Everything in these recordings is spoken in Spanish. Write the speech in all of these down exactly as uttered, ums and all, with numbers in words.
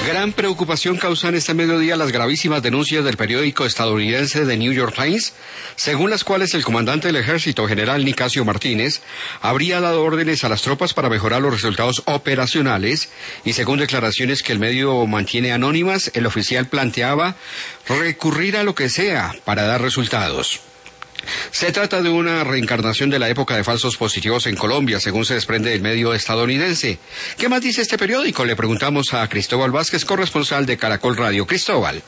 Gran preocupación causan este mediodía las gravísimas denuncias del periódico estadounidense The New York Times, según las cuales el comandante del ejército, general Nicasio Martínez, habría dado órdenes a las tropas para mejorar los resultados operacionales, y según declaraciones que el medio mantiene anónimas, el oficial planteaba recurrir a lo que sea para dar resultados. Se trata de una reencarnación de la época de falsos positivos en Colombia, según se desprende del medio estadounidense. ¿Qué más dice este periódico? Le preguntamos a Cristóbal Vázquez, corresponsal de Caracol Radio. Cristóbal.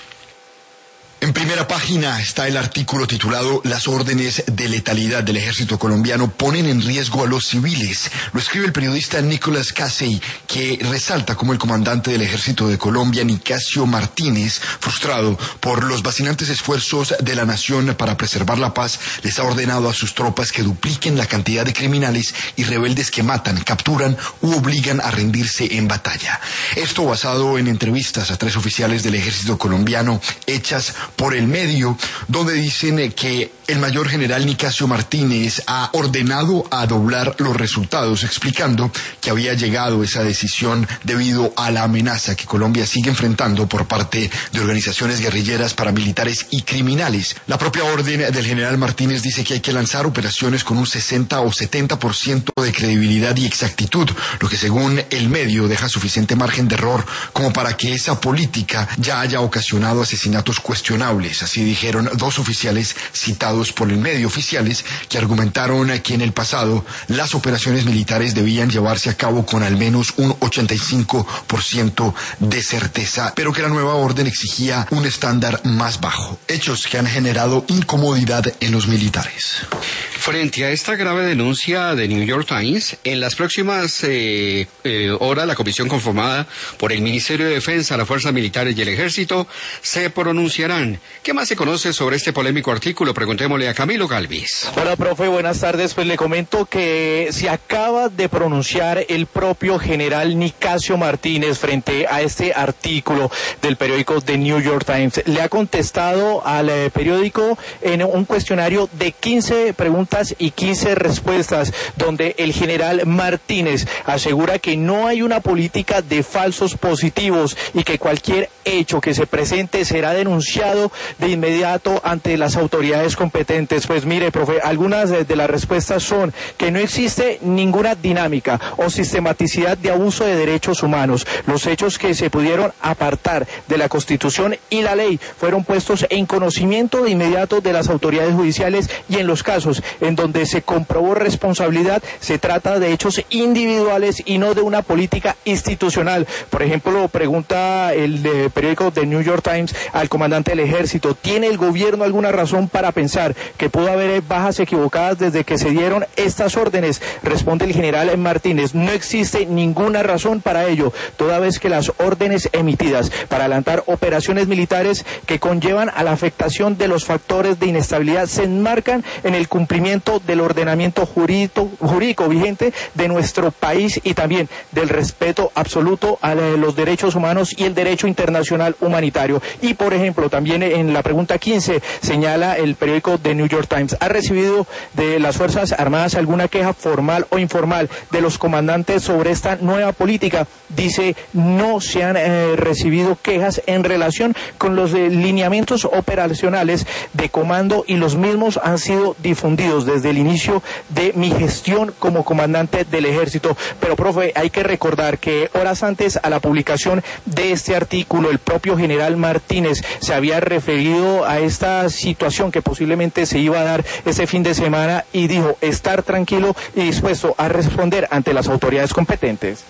En primera página está el artículo titulado "Las órdenes de letalidad del ejército colombiano ponen en riesgo a los civiles". Lo escribe el periodista Nicolás Casey, que resalta cómo el comandante del ejército de Colombia, Nicasio Martínez, frustrado por los vacilantes esfuerzos de la nación para preservar la paz, les ha ordenado a sus tropas que dupliquen la cantidad de criminales y rebeldes que matan, capturan u obligan a rendirse en batalla. Esto basado en entrevistas a tres oficiales del ejército colombiano hechas por el medio, donde dicen que el mayor general Nicasio Martínez ha ordenado a doblar los resultados, explicando que había llegado esa decisión debido a la amenaza que Colombia sigue enfrentando por parte de organizaciones guerrilleras, paramilitares y criminales. La propia orden del general Martínez dice que hay que lanzar operaciones con un sesenta o setenta por ciento de credibilidad y exactitud, lo que según el medio deja suficiente margen de error como para que esa política ya haya ocasionado asesinatos cuestionables. Así dijeron dos oficiales citados por el medio, oficiales que argumentaron que en el pasado las operaciones militares debían llevarse a cabo con al menos un ochenta y cinco por ciento de certeza, pero que la nueva orden exigía un estándar más bajo. Hechos que han generado incomodidad en los militares. Frente a esta grave denuncia de New York Times, en las próximas eh, eh, horas la comisión conformada por el Ministerio de Defensa, las Fuerzas Militares y el Ejército se pronunciarán. ¿Qué más se conoce sobre este polémico artículo? Preguntémosle a Camilo Galvis. Hola, profe, buenas tardes. Pues le comento que se acaba de pronunciar el propio general Nicasio Martínez frente a este artículo del periódico The New York Times. Le ha contestado al eh, periódico en un cuestionario de quince preguntas y quince respuestas, donde el general Martínez asegura que no hay una política de falsos positivos y que cualquier hecho que se presente será denunciado de inmediato ante las autoridades competentes. Pues mire, profe, algunas de las respuestas son que no existe ninguna dinámica o sistematicidad de abuso de derechos humanos. Los hechos que se pudieron apartar de la Constitución y la ley fueron puestos en conocimiento de inmediato de las autoridades judiciales, y en los casos en donde se comprobó responsabilidad se trata de hechos individuales y no de una política institucional. Por ejemplo, pregunta el de periódico The New York Times al comandante del ejército: ¿tiene el gobierno alguna razón para pensar que pudo haber bajas equivocadas desde que se dieron estas órdenes? Responde el general Martínez: no existe ninguna razón para ello, toda vez que las órdenes emitidas para adelantar operaciones militares que conllevan a la afectación de los factores de inestabilidad se enmarcan en el cumplimiento del ordenamiento jurídico, jurídico vigente de nuestro país y también del respeto absoluto a los derechos humanos y el derecho internacional humanitario. Y por ejemplo, también en la pregunta quince señala el periódico The New York Times: ¿ha recibido de las Fuerzas Armadas alguna queja formal o informal de los comandantes sobre esta nueva política? Dice: no se han eh, recibido quejas en relación con los eh, lineamientos operacionales de comando, y los mismos han sido difundidos desde el inicio de mi gestión como comandante del ejército. Pero, profe, hay que recordar que horas antes a la publicación de este artículo, el propio general Martínez se había referido a esta situación que posiblemente se iba a dar ese fin de semana y dijo estar tranquilo y dispuesto a responder ante las autoridades competentes.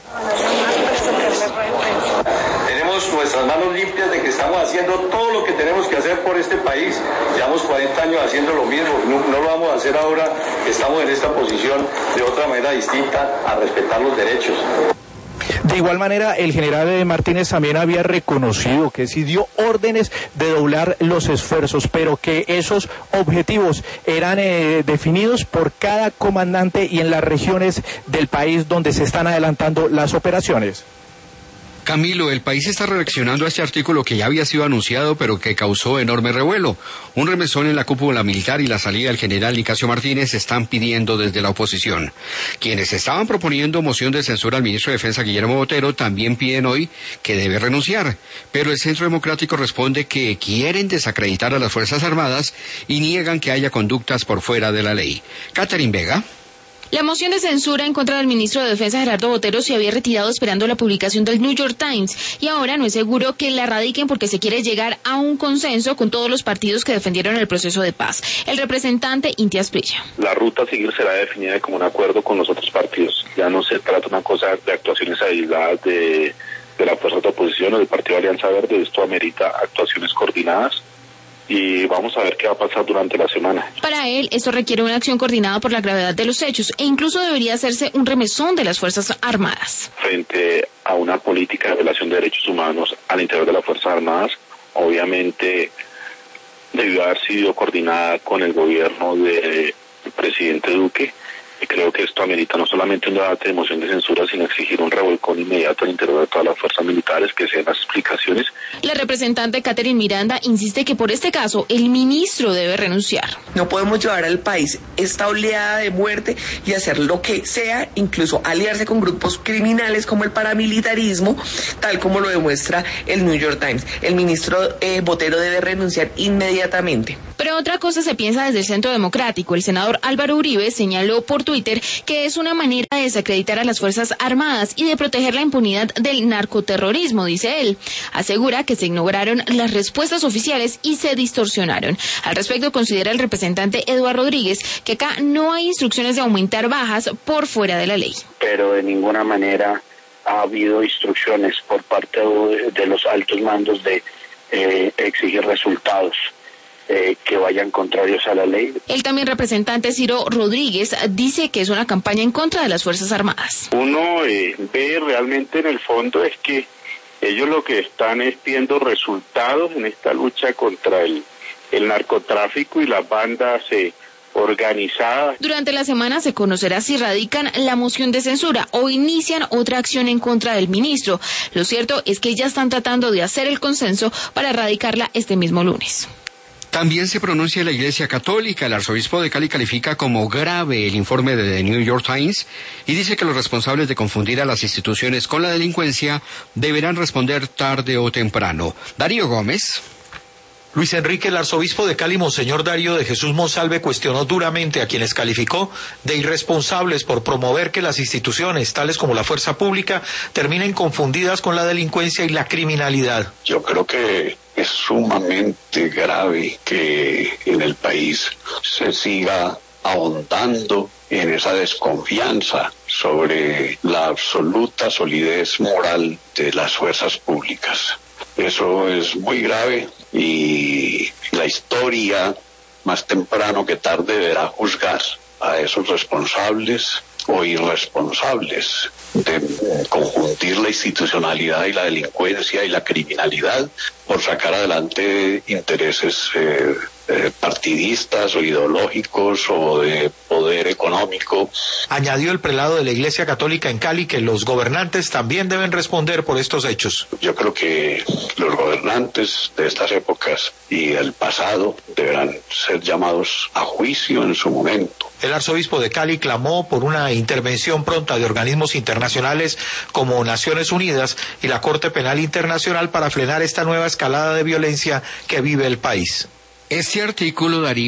Tenemos nuestras manos limpias de que estamos haciendo todo lo que tenemos que hacer por este país. Llevamos cuarenta años haciendo lo mismo, no, no lo vamos a hacer ahora que estamos en esta posición de otra manera distinta, a respetar los derechos. De igual manera, el general Martínez también había reconocido que sí dio órdenes de doblar los esfuerzos, pero que esos objetivos eran eh, definidos por cada comandante y en las regiones del país donde se están adelantando las operaciones. Camilo, el país está reaccionando a este artículo que ya había sido anunciado, pero que causó enorme revuelo. Un remesón en la cúpula militar y la salida del general Nicasio Martínez están pidiendo desde la oposición. Quienes estaban proponiendo moción de censura al ministro de Defensa, Guillermo Botero, también piden hoy que debe renunciar. Pero el Centro Democrático responde que quieren desacreditar a las Fuerzas Armadas y niegan que haya conductas por fuera de la ley. Catherine Vega. La moción de censura en contra del ministro de Defensa, Gerardo Botero, se había retirado esperando la publicación del New York Times y ahora no es seguro que la radiquen porque se quiere llegar a un consenso con todos los partidos que defendieron el proceso de paz. El representante Inti Asprilla. La ruta a seguir será definida como un acuerdo con los otros partidos. Ya no se trata una cosa de actuaciones aisladas de, de la fuerza de oposición o del Partido Alianza Verde. Esto amerita actuaciones coordinadas. Y vamos a ver qué va a pasar durante la semana. Para él, esto requiere una acción coordinada por la gravedad de los hechos e incluso debería hacerse un remesón de las Fuerzas Armadas. Frente a una política de violación de derechos humanos al interior de las Fuerzas Armadas, obviamente debió haber sido coordinada con el gobierno del presidente Duque. Y creo que esto amerita no solamente un debate de moción de censura, sino exigir un revolcón inmediato al interior de todas las fuerzas militares, que sean las explicaciones. La representante Catherine Miranda insiste que por este caso el ministro debe renunciar. No podemos llevar al país esta oleada de muerte y hacer lo que sea, incluso aliarse con grupos criminales como el paramilitarismo, tal como lo demuestra el New York Times. El ministro eh, Botero debe renunciar inmediatamente. Pero otra cosa se piensa desde el Centro Democrático. El senador Álvaro Uribe señaló por Twitter que es una manera de desacreditar a las Fuerzas Armadas y de proteger la impunidad del narcoterrorismo, dice él. Asegura que se ignoraron las respuestas oficiales y se distorsionaron. Al respecto, considera el representante Eduardo Rodríguez que acá no hay instrucciones de aumentar bajas por fuera de la ley. Pero de ninguna manera ha habido instrucciones por parte de los altos mandos de eh, exigir resultados Eh, que vayan contrarios a la ley. El también representante Ciro Rodríguez dice que es una campaña en contra de las Fuerzas Armadas. Uno eh, ve realmente en el fondo es que ellos lo que están es pidiendo resultados en esta lucha contra el, el narcotráfico y las bandas eh, organizadas. Durante la semana se conocerá si radican la moción de censura o inician otra acción en contra del ministro. Lo cierto es que ya están tratando de hacer el consenso para radicarla este mismo lunes. También se pronuncia la Iglesia Católica. El arzobispo de Cali califica como grave el informe de The New York Times y dice que los responsables de confundir a las instituciones con la delincuencia deberán responder tarde o temprano. Darío Gómez. Luis Enrique, el arzobispo de Cali, Monseñor Darío de Jesús Monsalve, cuestionó duramente a quienes calificó de irresponsables por promover que las instituciones, tales como la fuerza pública, terminen confundidas con la delincuencia y la criminalidad. Yo creo que es sumamente grave que en el país se siga ahondando en esa desconfianza sobre la absoluta solidez moral de las fuerzas públicas. Eso es muy grave y la historia más temprano que tarde deberá juzgar a esos responsables o irresponsables de confundir la institucionalidad y la delincuencia y la criminalidad por sacar adelante intereses eh, eh, partidistas o ideológicos o de poder económico. Añadió el prelado de la Iglesia Católica en Cali que los gobernantes también deben responder por estos hechos. Yo creo que los gobernantes de estas épocas y del pasado deberán ser llamados a juicio en su momento. El arzobispo de Cali clamó por una intervención pronta de organismos internacionales como Naciones Unidas y la Corte Penal Internacional para frenar esta nueva escalada de violencia que vive el país. Este artículo, Darío,